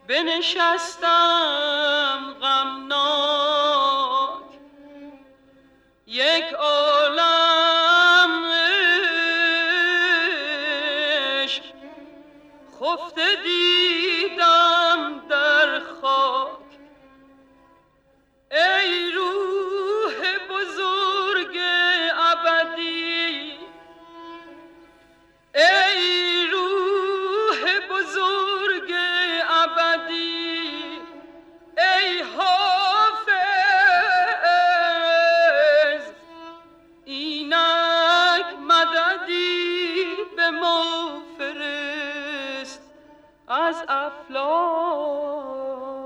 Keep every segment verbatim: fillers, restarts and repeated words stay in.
بنشستم غمناک یک عالم عشق خفته دیدم در خاک. ای روح بزرگ ابدی، ای روح بزرگ ابدی، ای حافظ اینک مددی به ما فرست از افلاک.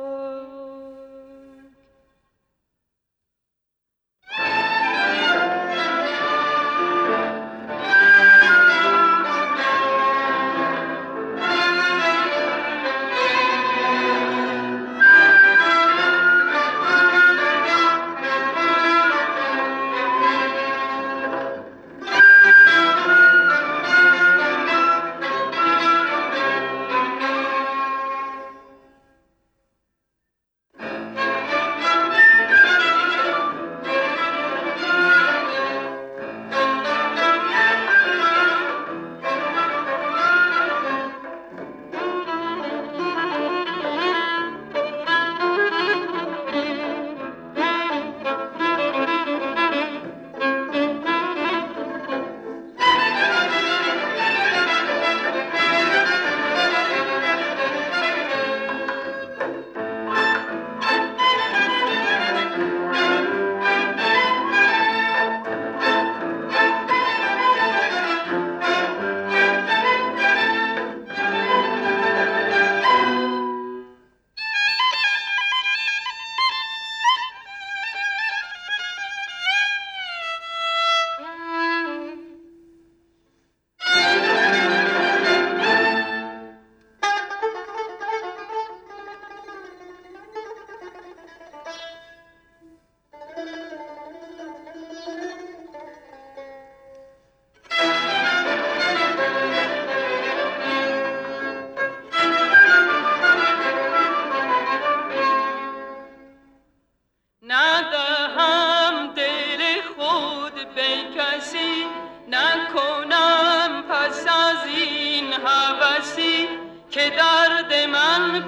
ندهم دل خود به کسی، نکنم پس از این هوسی که درد من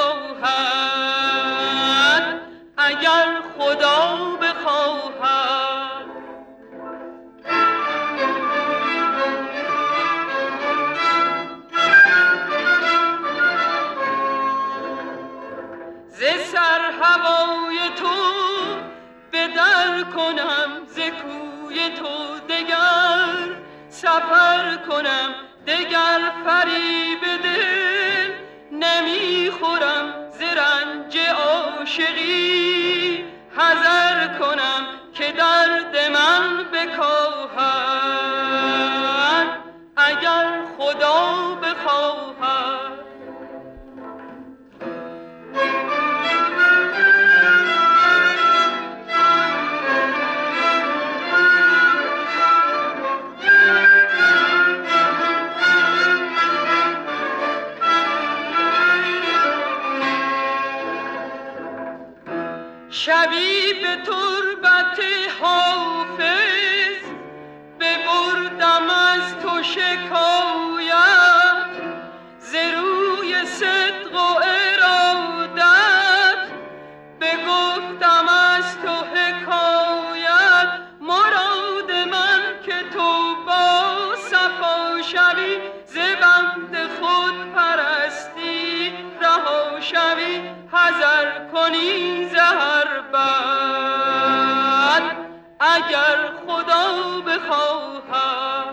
بکاهد اگر خدا بخواهد. ز سر هوای تو بدر کنم، ز کوی تو دگر سفر کنم، دگر فریب دل نمیخورم، ز رنج عاشقی حذر کنم که درد من بکاهد اگر خدا بخواهد. شبی به تربت حافظ ببردم از تو شکایت، ز روی صدق و ارادت بگفتم از تو حکایت. مراد من که تو با صفا شوی، ز بند خود پرستی رها شوی، حذر کنی زهر بد اگر خدا بخواهد.